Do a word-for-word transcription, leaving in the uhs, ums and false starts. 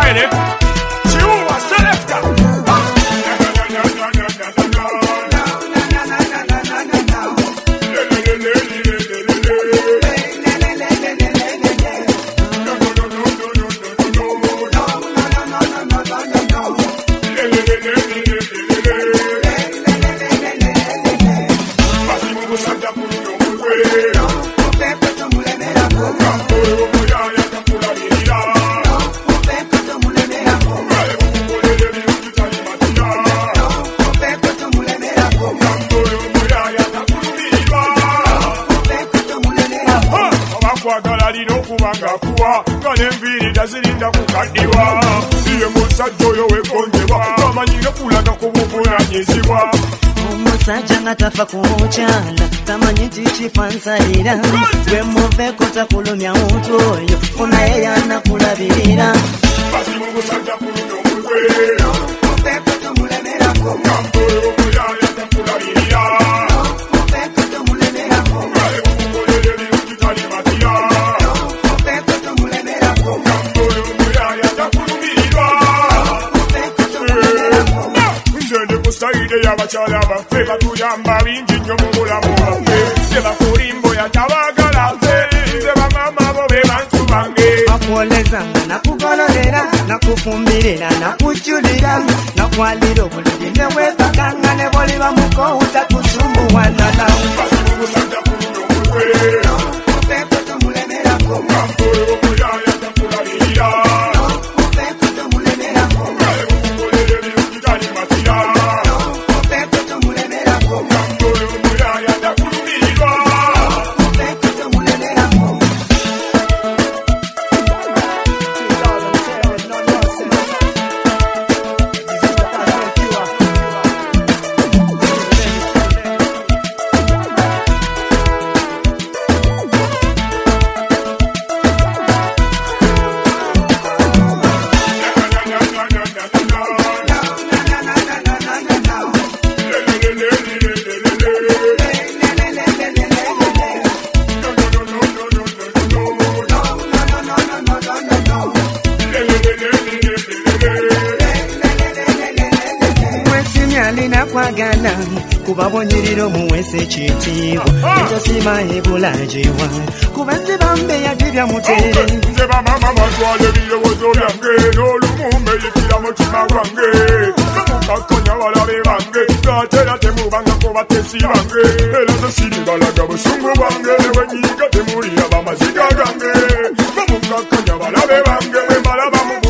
Philip. Chihuahua selector. Kubanga kuwa kane mviri tazirinda kukadiwa iye musajja oyo wegonjebwa tamanyire kulaga kubuvunanyizibwa omusajja nga tafa kumukyala tamanyi nti kifansalira gwe muveko takulumya muntu oyo funaye yanakulabirira basimu musajja kulumya omutwe muveko tomulemerako kamboyo omuyaya takulabirira muveko tomulemerako alekukukolera ebintu kitali matira Saide y'abakyala baffe batuyamba bingi nnyo mu bulamu bwaffe tebakulimbo yatabagala ffe nze bamama bo be bantu bange bakwolezanga nakugololera nakufumbirira nakujjulira nakwalira obuliri ne weepakanga ne boliba mukowuta kusumbuwanana basimu musajja kulumya omutwe muveko tomulemerako kamboyo omuyaya takulabirira muveko tomulemerako alekukukolera ebintu kitali matira kwagana kubabonyerera omuwese ekitiibwa entosima ebulajewa kuba nze bambe yadibya mutere nze bamama batwala ebirowoozo byange n'olumu mbeyitira mutima gwange nomukakanya balabe bange ngaatera temubangako batesi bange era nze siri balaga busungu bwange newenyiga temulira bamaziga gange nomukakanya balabe bange bwe mbalaba mu